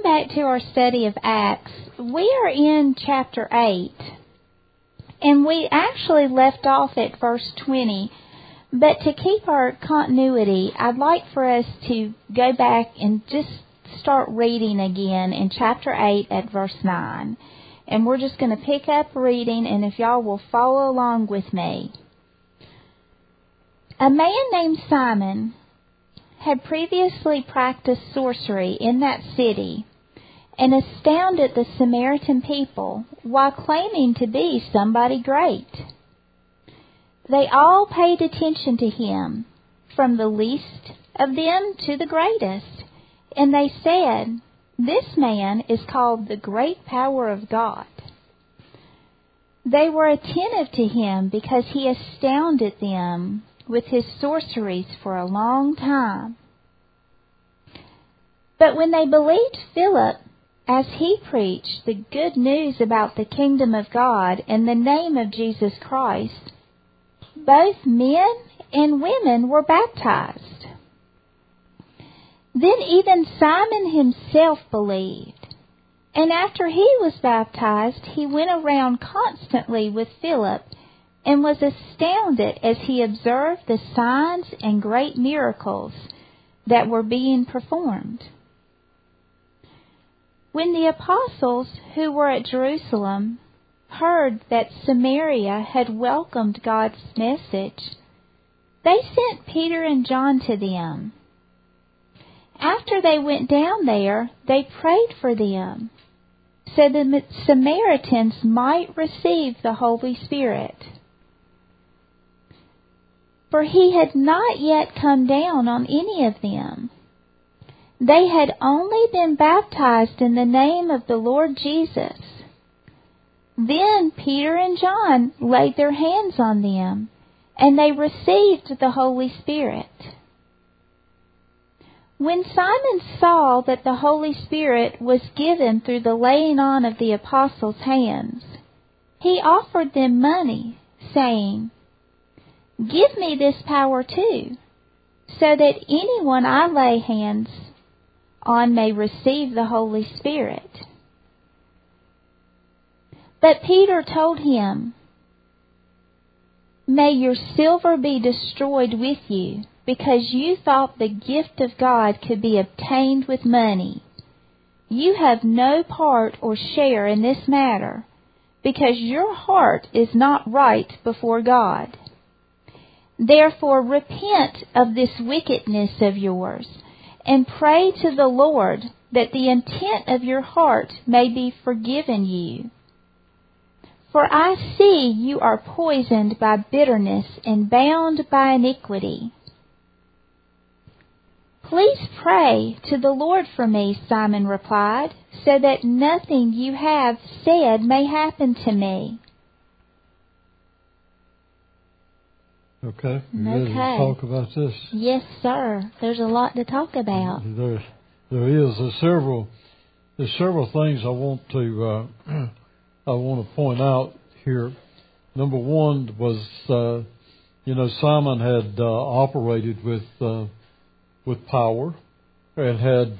back to our study of Acts, we are in chapter 8, and we actually left off at verse 20, but to keep our continuity, I'd like for us to go back and just start reading again in chapter 8 at verse 9. And we're just going to pick up reading, and if y'all will follow along with me. A man named Simon had previously practiced sorcery in that city and astounded the Samaritan people while claiming to be somebody great. They all paid attention to him, from the least of them to the greatest, and they said, "This man is called the great power of God." They were attentive to him because he astounded them with his sorceries for a long time. But when they believed Philip as he preached the good news about the kingdom of God and the name of Jesus Christ, both men and women were baptized. Then even Simon himself believed, and after he was baptized, he went around constantly with Philip and was astounded as he observed the signs and great miracles that were being performed. When the apostles who were at Jerusalem heard that Samaria had welcomed God's message, they sent Peter and John to them. After they went down there, they prayed for them, so the Samaritans might receive the Holy Spirit. For he had not yet come down on any of them. They had only been baptized in the name of the Lord Jesus. Then Peter and John laid their hands on them, and they received the Holy Spirit. When Simon saw that the Holy Spirit was given through the laying on of the apostles' hands, he offered them money, saying, "Give me this power too, so that anyone I lay hands on may receive the Holy Spirit." But Peter told him, "May your silver be destroyed with you, because you thought the gift of God could be obtained with money. You have no part or share in this matter, because your heart is not right before God. Therefore repent of this wickedness of yours, and pray to the Lord that the intent of your heart may be forgiven you. For I see you are poisoned by bitterness and bound by iniquity." "Please pray to the Lord for me," Simon replied, "so that nothing you have said may happen to me." Okay. You ready to talk about this? Yes, sir. There's a lot to talk about. There is. There's several things I want to point out here. Number one was, Simon had operated with power and had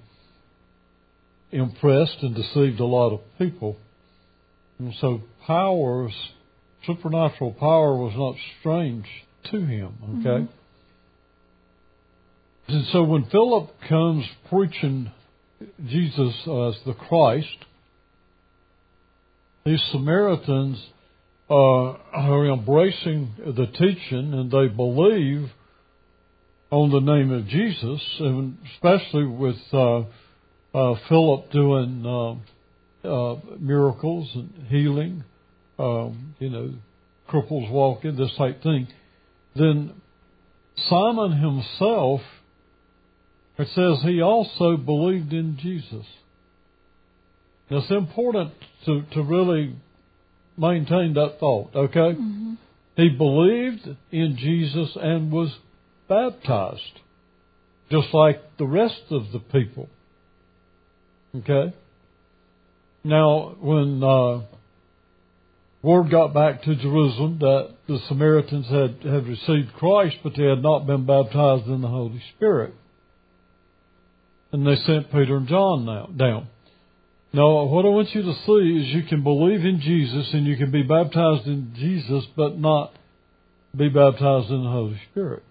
impressed and deceived a lot of people. And so supernatural power was not strange to him, okay? Mm-hmm. And so when Philip comes preaching Jesus as the Christ, these Samaritans are embracing the teaching, and they believe on the name of Jesus, and especially with Philip doing miracles and healing, cripples walking, this type thing. Then Simon himself, it says he also believed in Jesus. Now, it's important to really maintain that thought, okay? Mm-hmm. He believed in Jesus and was baptized, just like the rest of the people. Okay? Now, when word got back to Jerusalem that the Samaritans had received Christ, but they had not been baptized in the Holy Spirit, And they sent Peter and John down. Now, what I want you to see is you can believe in Jesus and you can be baptized in Jesus, but not be baptized in the Holy Spirit.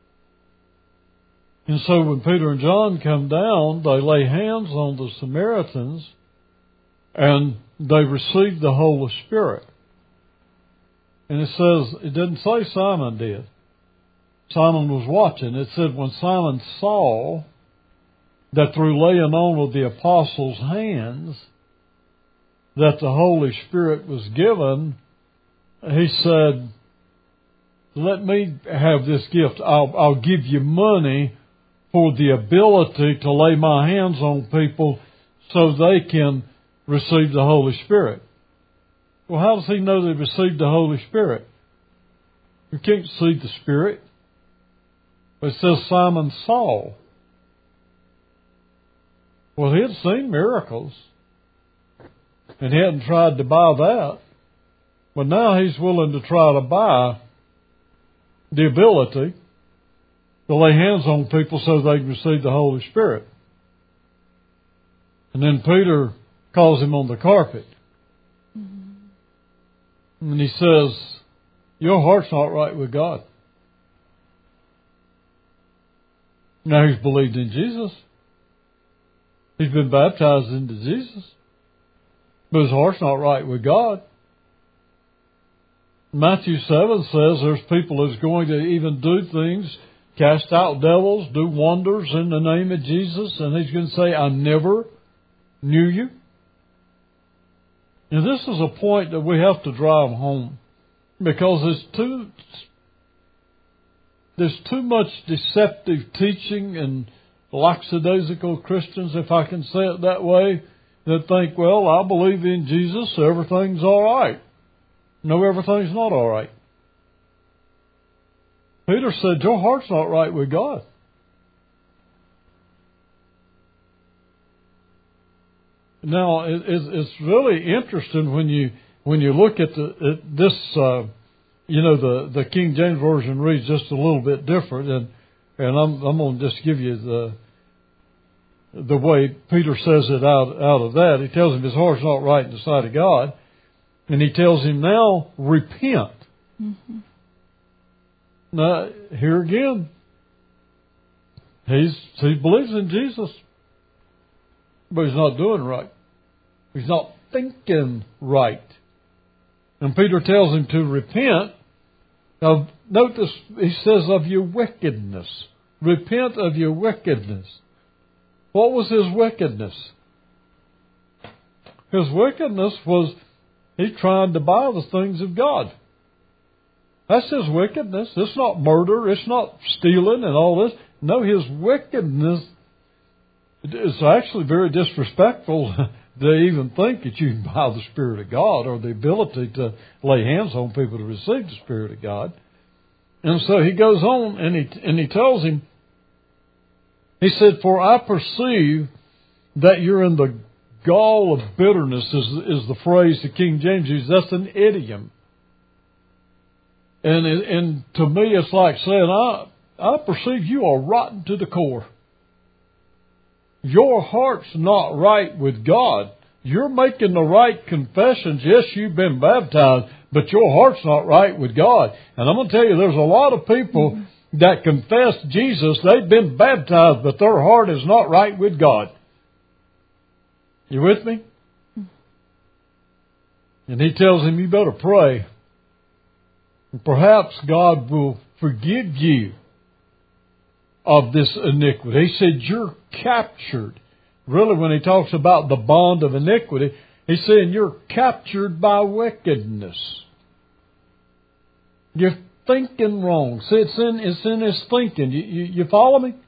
And so when Peter and John come down, they lay hands on the Samaritans and they receive the Holy Spirit. And it says, it didn't say Simon did. Simon was watching. It said when Simon saw that through laying on of the apostles' hands that the Holy Spirit was given, he said, let me have this gift. I'll give you money for the ability to lay my hands on people so they can receive the Holy Spirit. Well, how does he know they received the Holy Spirit? You can't see the Spirit. It says Simon saw. Well, he had seen miracles, and he hadn't tried to buy that. But now he's willing to try to buy the ability to lay hands on people so they can receive the Holy Spirit. And then Peter calls him on the carpet. And he says, your heart's not right with God. Now he's believed in Jesus. He's been baptized into Jesus. But his heart's not right with God. Matthew 7 says there's people that's going to even do things, cast out devils, do wonders in the name of Jesus, and he's going to say, I never knew you. And this is a point that we have to drive home, because there's too much deceptive teaching and lackadaisical Christians, if I can say it that way, that think, well, I believe in Jesus, so everything's all right. No, everything's not all right. Peter said, your heart's not right with God. Now, it's really interesting when you look at this. The King James Version reads just a little bit different, and I'm going to just give you the way Peter says it out of that. He tells him his heart's not right in the sight of God, and he tells him now repent. Mm-hmm. Now here again, he believes in Jesus, but he's not doing right. He's not thinking right. And Peter tells him to repent. Now, notice he says of your wickedness. Repent of your wickedness. What was his wickedness? His wickedness was he tried to buy the things of God. That's his wickedness. It's not murder. It's not stealing and all this. No, his wickedness is actually very disrespectful to even think that you can buy the Spirit of God or the ability to lay hands on people to receive the Spirit of God. And so he goes on and he tells him, he said, for I perceive that you're in the gall of bitterness is the phrase the King James uses. That's an idiom. And to me it's like saying, I perceive you are rotten to the core. Your heart's not right with God. You're making the right confessions. Yes, you've been baptized, but your heart's not right with God. And I'm going to tell you, there's a lot of people that confess Jesus. They've been baptized, but their heart is not right with God. You with me? And he tells him, you better pray. And perhaps God will forgive you of this iniquity. He said, you're captured. Really, when he talks about the bond of iniquity, he's saying you're captured by wickedness. You're thinking wrong. See, it's in his thinking. You follow me?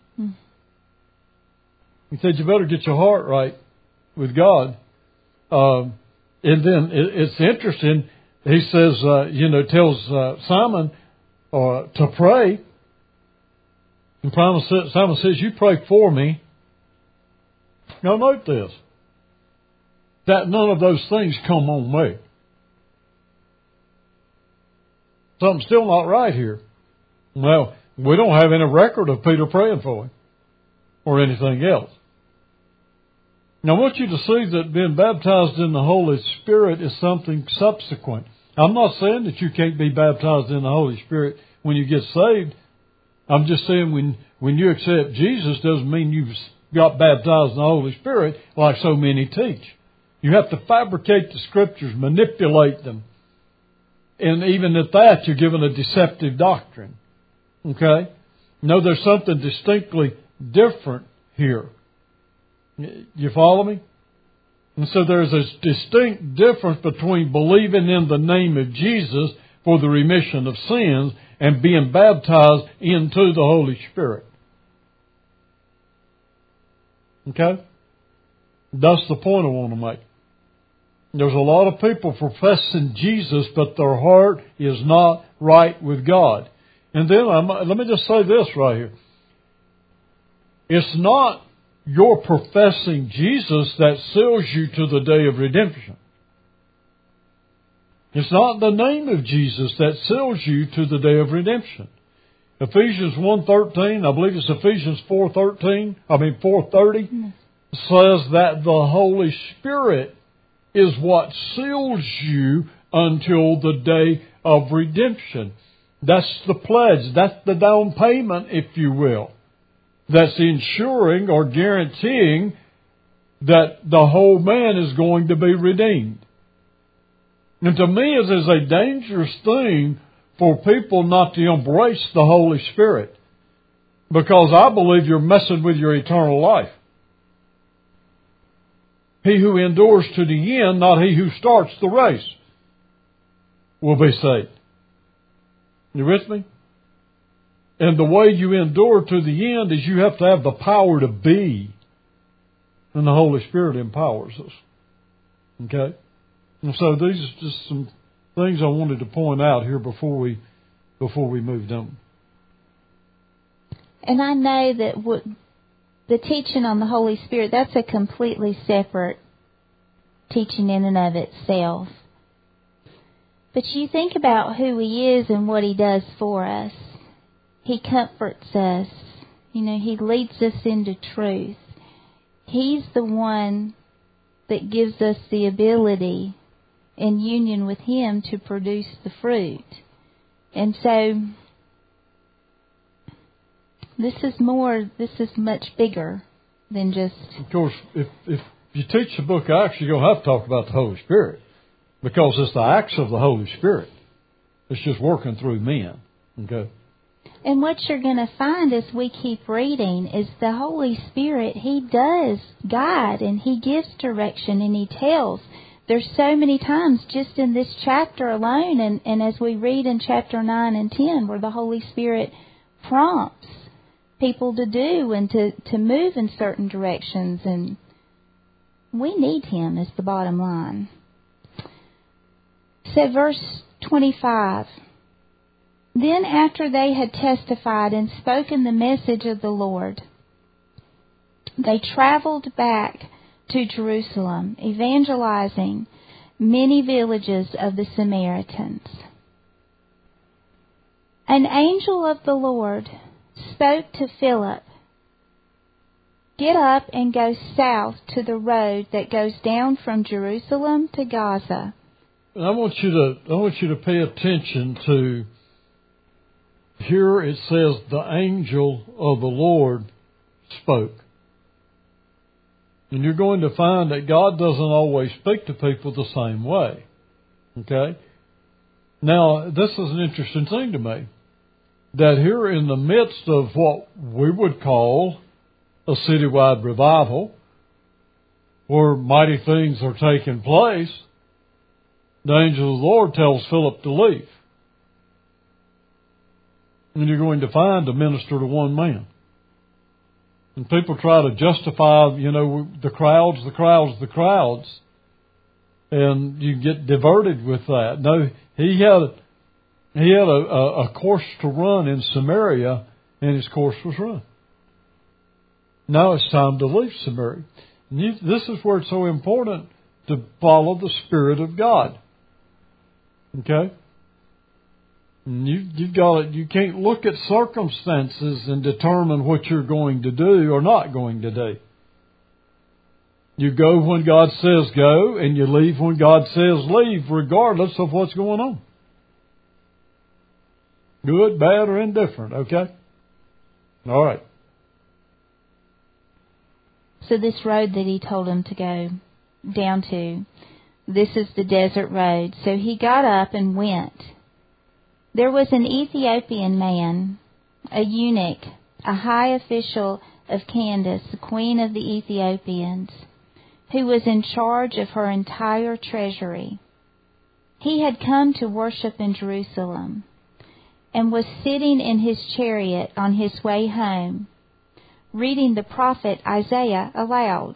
He said, you better get your heart right with God. And then it's interesting. He says, tells Simon to pray. And Simon says, you pray for me. Now note this. That none of those things come on me. Something's still not right here. Well, we don't have any record of Peter praying for him or anything else. Now, I want you to see that being baptized in the Holy Spirit is something subsequent. I'm not saying that you can't be baptized in the Holy Spirit when you get saved. I'm just saying when you accept Jesus doesn't mean you've got baptized in the Holy Spirit like so many teach. You have to fabricate the Scriptures, manipulate them. And even at that, you're given a deceptive doctrine. Okay? No, there's something distinctly different here. You follow me? And so there's a distinct difference between believing in the name of Jesus for the remission of sins and being baptized into the Holy Spirit. Okay? That's the point I want to make. There's a lot of people professing Jesus, but their heart is not right with God. And then let me just say this right here. It's not your professing Jesus that seals you to the day of redemption. It's not the name of Jesus that seals you to the day of redemption. Ephesians 1:13, I believe it's Ephesians 4:30, says that the Holy Spirit is what seals you until the day of redemption. That's the pledge. That's the down payment, if you will. That's ensuring or guaranteeing that the whole man is going to be redeemed. And to me, it is a dangerous thing for people not to embrace the Holy Spirit, because I believe you're messing with your eternal life. He who endures to the end, not he who starts the race, will be saved. You with me? And the way you endure to the end is you have to have the power to be. And the Holy Spirit empowers us. Okay? And so these are just some things I wanted to point out here before we moved on. And I know that the teaching on the Holy Spirit, that's a completely separate teaching in and of itself. But you think about who He is and what He does for us. He comforts us. He leads us into truth. He's the one that gives us the ability in union with Him to produce the fruit. And so this is much bigger than just... Of course, if you teach the book of Acts, you're going to have to talk about the Holy Spirit, because it's the acts of the Holy Spirit. It's just working through men. Okay? And what you're going to find as we keep reading is the Holy Spirit, He does guide and He gives direction and He tells. There's so many times just in this chapter alone and as we read in chapter 9 and 10 where the Holy Spirit prompts people to do and to move in certain directions, and we need Him is the bottom line. So verse 25. Then after they had testified and spoken the message of the Lord, they traveled back to Jerusalem, evangelizing many villages of the Samaritans. An angel of the Lord spoke to Philip, "Get up and go south to the road that goes down from Jerusalem to Gaza." I want you to pay attention to, here it says the angel of the Lord spoke. And you're going to find that God doesn't always speak to people the same way. Okay? Now, this is an interesting thing to me. That here in the midst of what we would call a citywide revival, where mighty things are taking place, the angel of the Lord tells Philip to leave. And you're going to find a minister to one man. And people try to justify, the crowds. And you get diverted with that. No, he had a course to run in Samaria, and his course was run. Now it's time to leave Samaria. And this is where it's so important to follow the Spirit of God. Okay? And you can't look at circumstances and determine what you're going to do or not going to do. You go when God says go, and you leave when God says leave, regardless of what's going on. Good, bad, or indifferent, okay? All right. So this road that he told him to go down to, this is the desert road. So he got up and went. There was an Ethiopian man, a eunuch, a high official of Candace, the queen of the Ethiopians, who was in charge of her entire treasury. He had come to worship in Jerusalem and was sitting in his chariot on his way home, reading the prophet Isaiah aloud.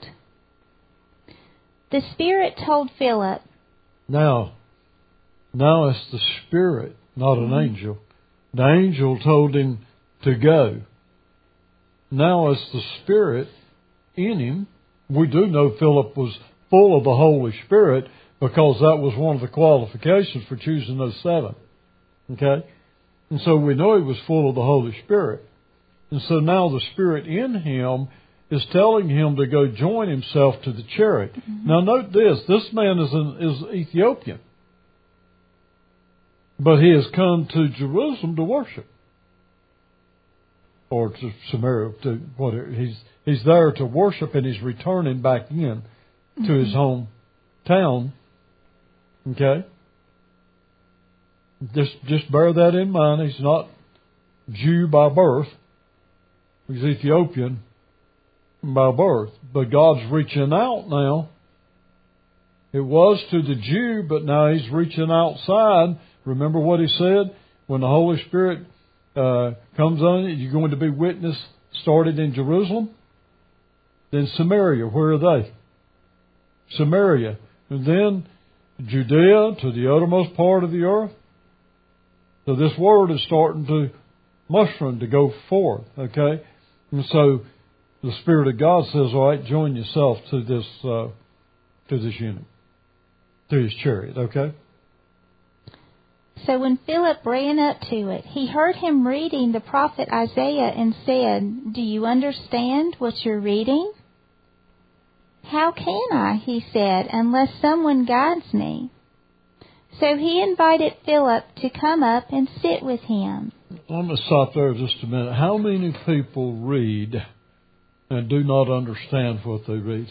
The Spirit told Philip. Now it's the Spirit, not an angel. The angel told him to go. Now it's the Spirit in him. We do know Philip was full of the Holy Spirit because that was one of the qualifications for choosing those 7. Okay? And so we know he was full of the Holy Spirit. And so now the Spirit in him is telling him to go join himself to the chariot. Mm-hmm. Now note this. This man is Ethiopian. But he has come to Jerusalem to worship. Or to Samaria, to whatever. He's there to worship, and he's returning back in to his hometown. Okay? Just bear that in mind. He's not Jew by birth. He's Ethiopian by birth. But God's reaching out now. It was to the Jew, but now he's reaching outside. Remember what he said? When the Holy Spirit comes on you, you're going to be witness, started in Jerusalem. Then Samaria, where are they? Samaria. And then Judea to the uttermost part of the earth. So this word is starting to mushroom, to go forth, okay? And so the Spirit of God says, all right, join yourself to this eunuch, to his chariot, okay? So when Philip ran up to it, he heard him reading the prophet Isaiah and said, "Do you understand what you're reading?" "How can I," he said, "unless someone guides me?" So he invited Philip to come up and sit with him. I'm going to stop there just a minute. How many people read and do not understand what they read?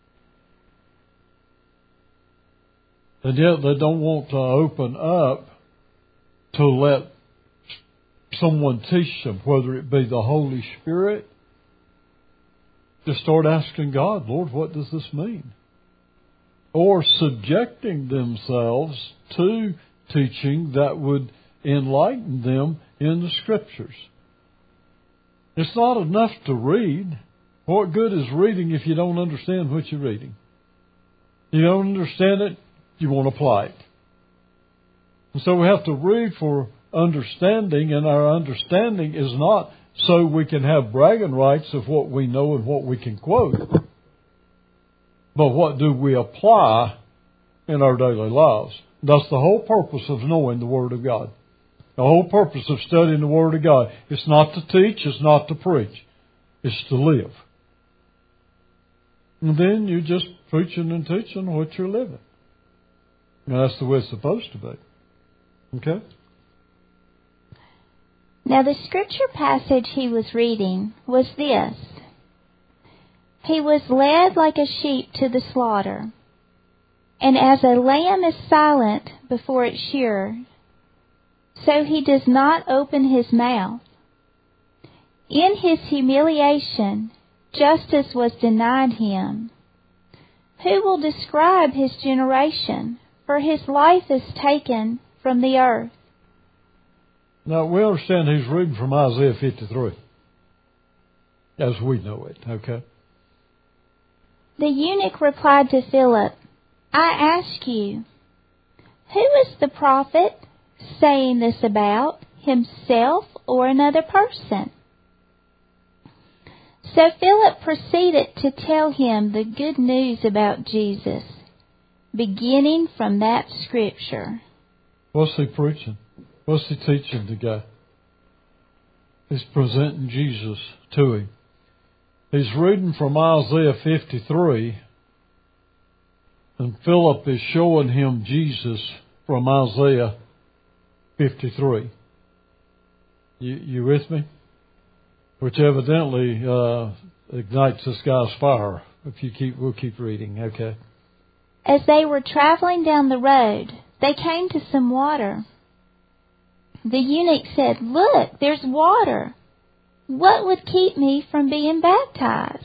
And yet they don't want to open up to let someone teach them, whether it be the Holy Spirit. Just start asking God, Lord, what does this mean? Or subjecting themselves to teaching that would enlighten them in the Scriptures. It's not enough to read. What good is reading if you don't understand what you're reading? You don't understand it, you won't apply it. And so we have to read for understanding, and our understanding is not so we can have bragging rights of what we know and what we can quote. But what do we apply in our daily lives? That's the whole purpose of knowing the Word of God. The whole purpose of studying the Word of God. It's not to teach, it's not to preach. It's to live. And then you're just preaching and teaching what you're living. And that's the way it's supposed to be. Okay? Now the scripture passage he was reading was this. He was led like a sheep to the slaughter, and as a lamb is silent before its shearer, so he does not open his mouth. In his humiliation, justice was denied him. Who will describe his generation? For his life is taken from the earth. Now, we understand he's reading from Isaiah 53, as we know it, okay? The eunuch replied to Philip, "I ask you, who is the prophet saying this about, himself or another person?" So Philip proceeded to tell him the good news about Jesus, beginning from that scripture. What's he preaching? What's he teaching the guy? He's presenting Jesus to him. He's reading from Isaiah 53, And Philip is showing him Jesus from Isaiah 53. You with me? Which evidently ignites this guy's fire. We'll keep reading, okay? As they were traveling down the road, they came to some water. The eunuch said, "Look, there's water. What would keep me from being baptized?"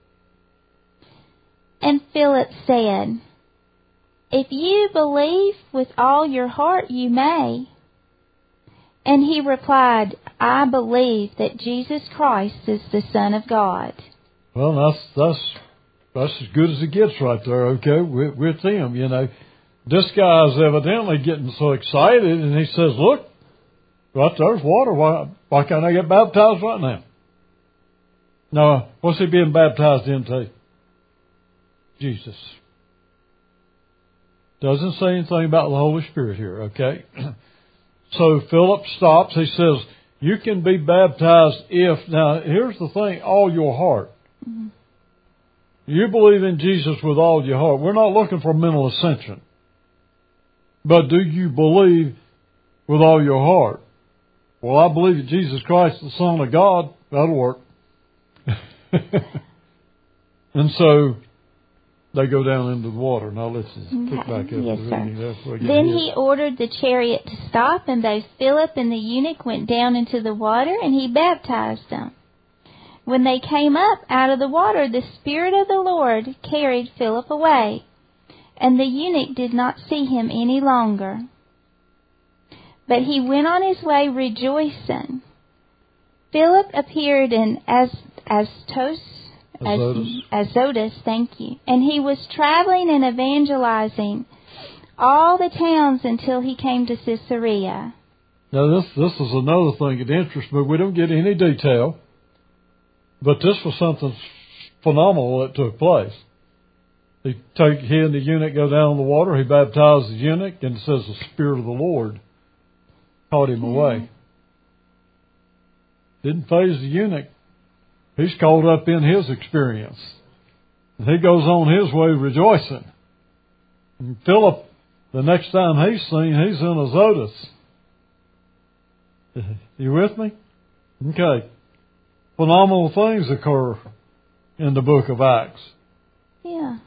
And Philip said, "If you believe with all your heart, you may." And he replied, "I believe that Jesus Christ is the Son of God." Well, that's as good as it gets right there, okay, with him, you know. This guy's evidently getting so excited, and he says, "Look, right there's water. Why can't I get baptized right now?" Now, what's he being baptized into? Jesus. Doesn't say anything about the Holy Spirit here, okay? So Philip stops. He says, "You can be baptized if..." Now, here's the thing, all your heart. Mm-hmm. You believe in Jesus with all your heart. We're not looking for mental ascension. But do you believe with all your heart? Well, I believe that Jesus Christ is the Son of God. That'll work. And so they go down into the water. Now let's pick back up. Yes, sir. Then he ordered the chariot to stop, and both Philip and the eunuch went down into the water, and he baptized them. When they came up out of the water, the Spirit of the Lord carried Philip away, and the eunuch did not see him any longer. But he went on his way rejoicing. Philip appeared in Azotus, thank you. And he was traveling and evangelizing all the towns until he came to Caesarea. Now this is another thing that interests me. We don't get any detail, but this was something phenomenal that took place. He and the eunuch go down in the water. He baptized the eunuch, and it says the Spirit of the Lord caught him away. Didn't faze the eunuch. He's caught up in his experience. And he goes on his way rejoicing. And Philip, the next time he's seen, he's in Azotus. You with me? Okay. Phenomenal things occur in the book of Acts. Yeah.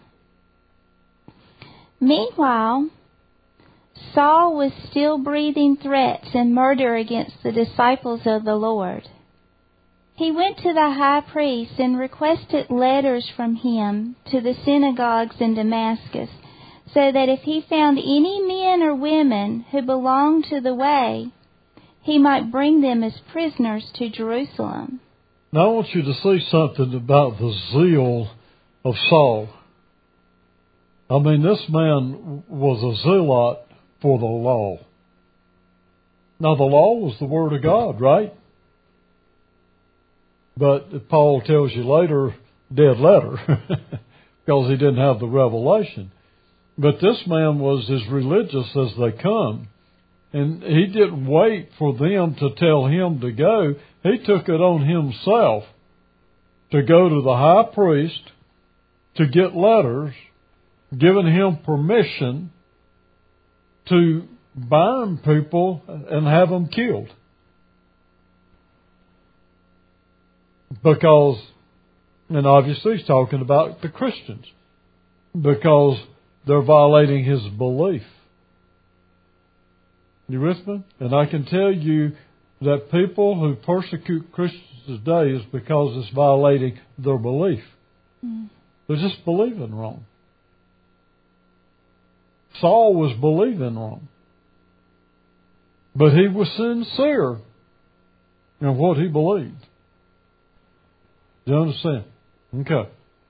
Meanwhile, Saul was still breathing threats and murder against the disciples of the Lord. He went to the high priest and requested letters from him to the synagogues in Damascus, so that if he found any men or women who belonged to the way, he might bring them as prisoners to Jerusalem. Now I want you to see something about the zeal of Saul. I mean, this man was a zealot for the law. Now, the law was the Word of God, right? But Paul tells you later, dead letter, because he didn't have the revelation. But this man was as religious as they come. And he didn't wait for them to tell him to go. He took it on himself to go to the high priest to get letters giving him permission to bind people and have them killed. Because, and obviously he's talking about the Christians, because they're violating his belief. You with me? And I can tell you that people who persecute Christians today is because it's violating their belief. They're just believing wrong. Saul was believing wrong. But he was sincere in what he believed. Do you understand? Okay.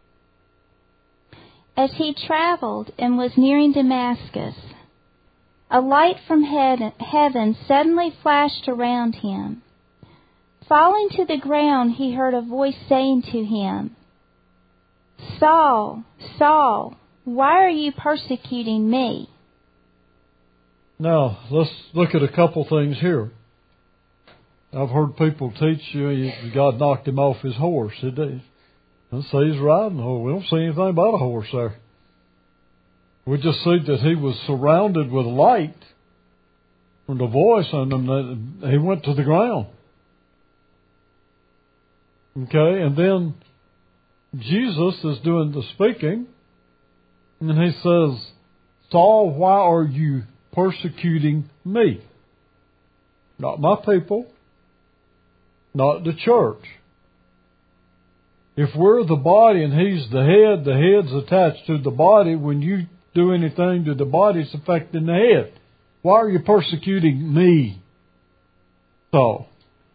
As he traveled and was nearing Damascus, a light from heaven suddenly flashed around him. Falling to the ground, he heard a voice saying to him, "Saul, Saul, why are you persecuting me?" Now, let's look at a couple things here. I've heard people teach God knocked him off his horse. Let's say he's riding a horse. We don't see anything about a horse there. We just see that he was surrounded with light from the voice on him, that he went to the ground. Okay, and then Jesus is doing the speaking, and he says, Saul, why are you persecuting me? Not my people, not the church. If we're the body and he's the head's attached to the body. When you do anything to the body, it's affecting the head. Why are you persecuting me, Saul?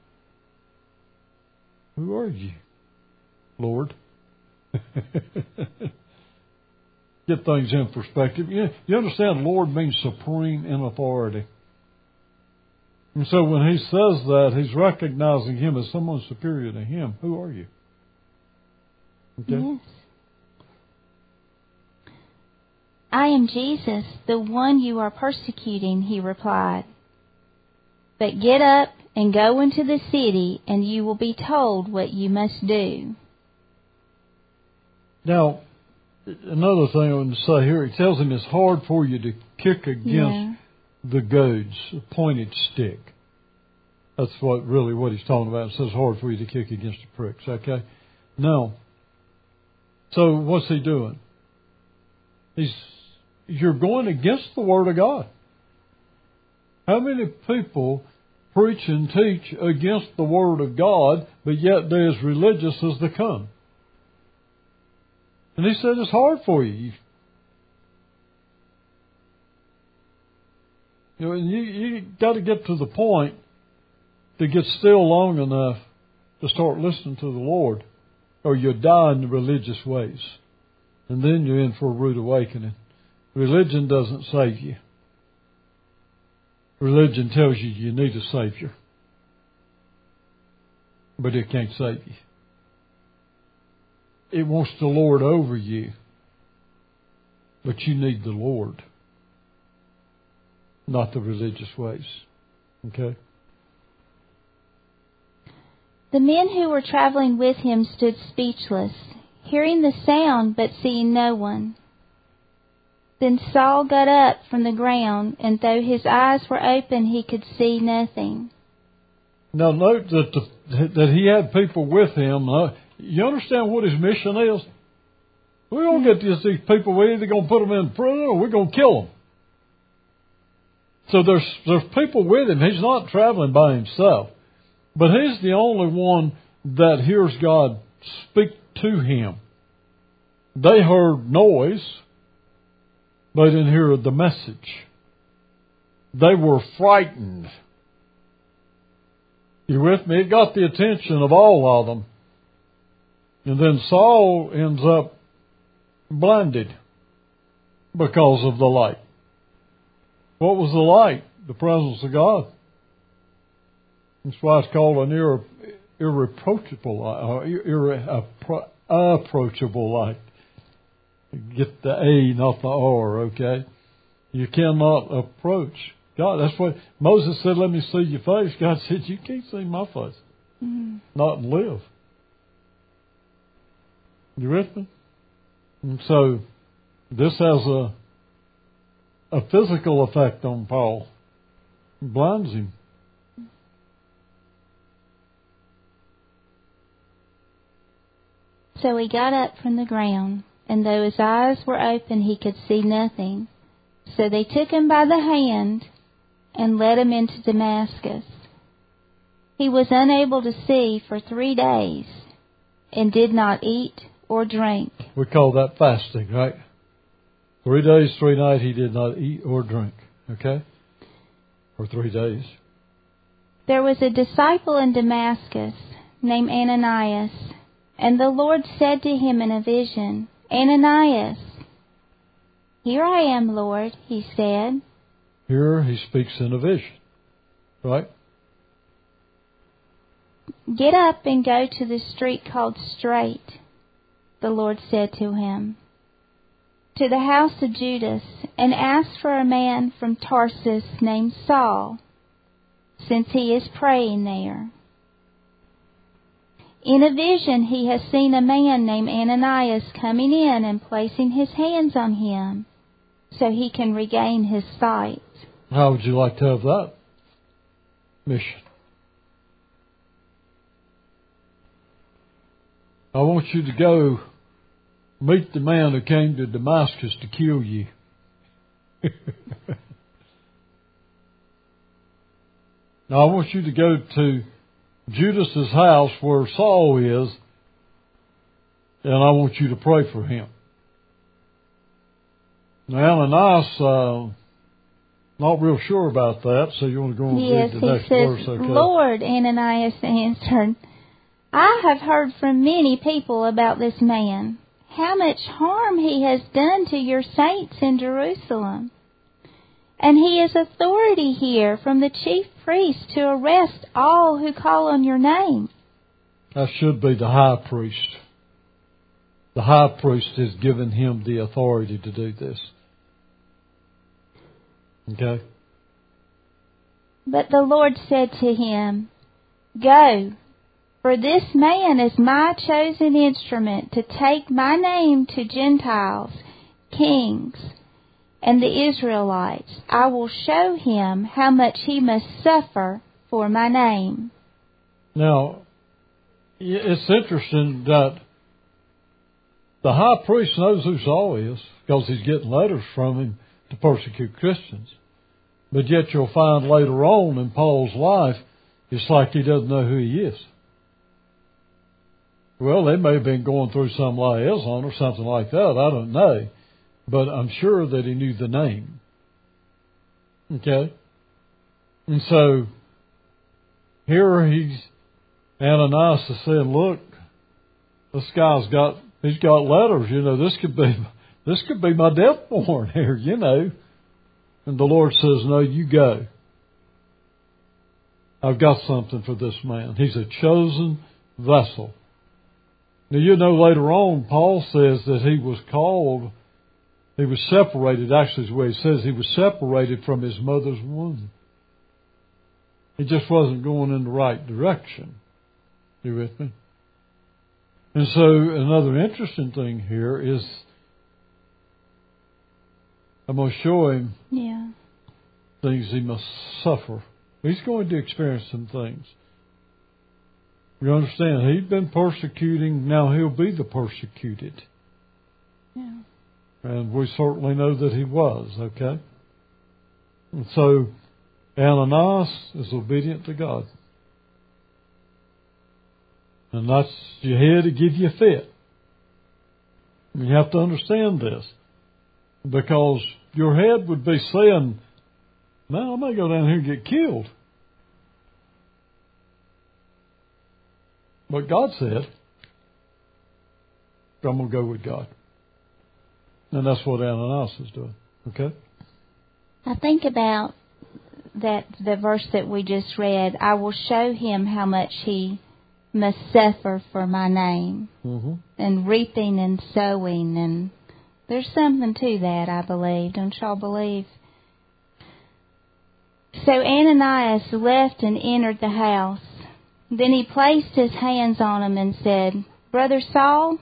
Who are you, Lord? Get things in perspective. You understand, Lord means supreme in authority. And so when he says that, he's recognizing him as someone superior to him. Who are you? Okay? Yes. I am Jesus, the one you are persecuting, he replied. But get up and go into the city, and you will be told what you must do. Now, another thing I want to say here, it tells him it's hard for you to kick against the goads, a pointed stick. That's what he's talking about. It says hard for you to kick against the pricks, okay? Now, so what's he doing? You're going against the Word of God. How many people preach and teach against the Word of God, but yet they're as religious as they come? And he said it's hard for you. You got to get to the point to get still long enough to start listening to the Lord, or you'll die in the religious ways. And then you're in for a rude awakening. Religion doesn't save you. Religion tells you need a Savior. But it can't save you. It wants to lord over you. But you need the Lord, not the religious ways. Okay? The men who were traveling with him stood speechless, hearing the sound but seeing no one. Then Saul got up from the ground, and though his eyes were open, he could see nothing. Now note that he had people with him. You understand what his mission is? We're going to get these people. We're either going to put them in prison or we're going to kill them. So there's people with him. He's not traveling by himself. But he's the only one that hears God speak to him. They heard noise. They didn't hear the message. They were frightened. You with me? It got the attention of all of them. And then Saul ends up blinded because of the light. What was the light? The presence of God. That's why it's called an irreproachable light, approachable light. Get the A, not the R, okay? You cannot approach God. That's what Moses said, let me see your face. God said, you can't see my face. Mm-hmm. Not and live. You with me? And so this has a physical effect on Paul. It blinds him. So he got up from the ground, and though his eyes were open, he could see nothing. So they took him by the hand and led him into Damascus. He was unable to see for 3 days and did not eat or drink. We call that fasting, right? 3 days, 3 nights, he did not eat or drink, okay? For 3 days. There was a disciple in Damascus named Ananias, and the Lord said to him in a vision, Ananias. Here I am, Lord, he said. Here he speaks in a vision, right? Get up and go to the street called Straight, the Lord said to him, to the house of Judas, and ask for a man from Tarsus named Saul, since he is praying there. In a vision he has seen a man named Ananias coming in and placing his hands on him so he can regain his sight. How would you like to have that mission? I want you to go meet the man who came to Damascus to kill you. Now, I want you to go to Judas's house where Saul is, and I want you to pray for him. Now, Ananias, not real sure about that, so you want to go and read the next verse, okay? Lord, Ananias answered, I have heard from many people about this man, how much harm he has done to your saints in Jerusalem. And he has authority here from the chief priest to arrest all who call on your name. That should be the high priest. The high priest has given him the authority to do this. Okay? But the Lord said to him, Go, for this man is my chosen instrument to take my name to Gentiles, kings, and the Israelites. I will show him how much he must suffer for my name. Now, it's interesting that the high priest knows who Saul is because he's getting letters from him to persecute Christians. But yet you'll find later on in Paul's life, it's like he doesn't know who he is. Well, they may have been going through some liaison or something like that. I don't know. But I'm sure that he knew the name. Okay? And so, here Ananias is saying, look, this guy's he's got letters, this could be my death warrant here, And the Lord says, no, you go. I've got something for this man. He's a chosen vessel. Now, later on, Paul says that he was called, he was separated, actually is the way he says, he was separated from his mother's womb. He just wasn't going in the right direction. You with me? And so, another interesting thing here is, I'm going to show him things he must suffer. He's going to experience some things. You understand? He'd been persecuting, now he'll be the persecuted. Yeah. And we certainly know that he was, okay? And so, Ananias is obedient to God. And that's your head to give you fit. You have to understand this. Because your head would be saying, man, I may go down here and get killed. But God said, I'm going to go with God. And that's what Ananias is doing. Okay? I think about the verse that we just read. I will show him how much he must suffer for my name. Mm-hmm. And reaping and sowing. And there's something to that, I believe. Don't y'all believe? So Ananias left and entered the house. Then he placed his hands on him and said, Brother Saul?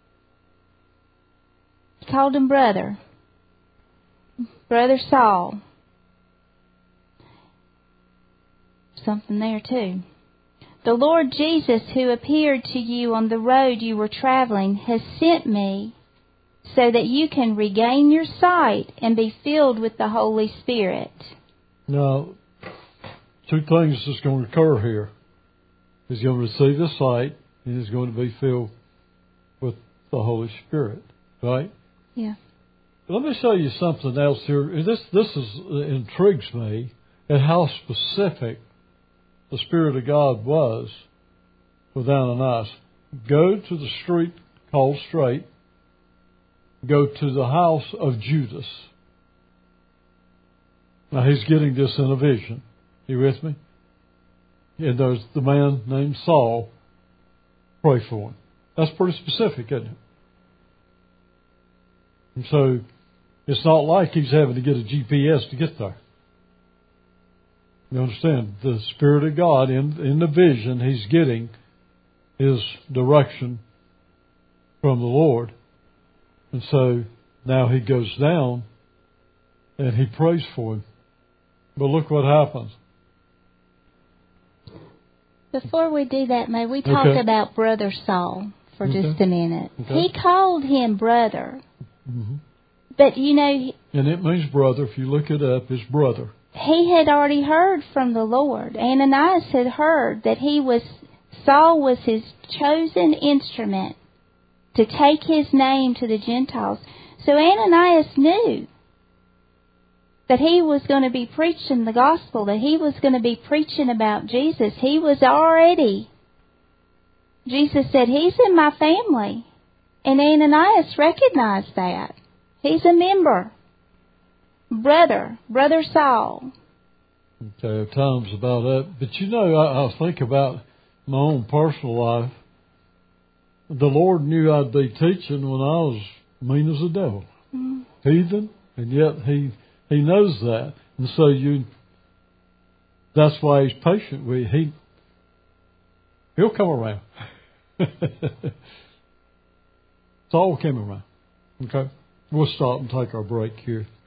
He called him brother. Brother Saul. Something there too. The Lord Jesus, who appeared to you on the road you were traveling, has sent me so that you can regain your sight and be filled with the Holy Spirit. Now, two things is going to occur here. He's going to receive his sight, and he's going to be filled with the Holy Spirit, right? Yeah. Let me show you something else here. This intrigues me at how specific the Spirit of God was with Ananias. Go to the street called Straight. Go to the house of Judas. Now, he's getting this in a vision. You with me? And there's the man named Saul. Pray for him. That's pretty specific, isn't it? And so, it's not like he's having to get a GPS to get there. You understand? The Spirit of God, in the vision, he's getting his direction from the Lord. And so, now he goes down and he prays for him. But look what happens. Before we do that, may we talk about Brother Saul for just a minute? Okay. He called him brother. Mm-hmm. But, you know... And it means brother. If you look it up, it's brother. He had already heard from the Lord. Ananias had heard that Saul was his chosen instrument to take his name to the Gentiles. So Ananias knew that he was going to be preaching the gospel, that he was going to be preaching about Jesus. He was already... Jesus said, he's in my family. And Ananias recognized that. He's a member. Brother Saul. Okay, times about that. But you know, I think about my own personal life. The Lord knew I'd be teaching when I was mean as a devil. Mm-hmm. Heathen, and yet He knows that. And so that's why He's patient with you. He'll come around. Saul came around. Okay? We'll stop and take our break here.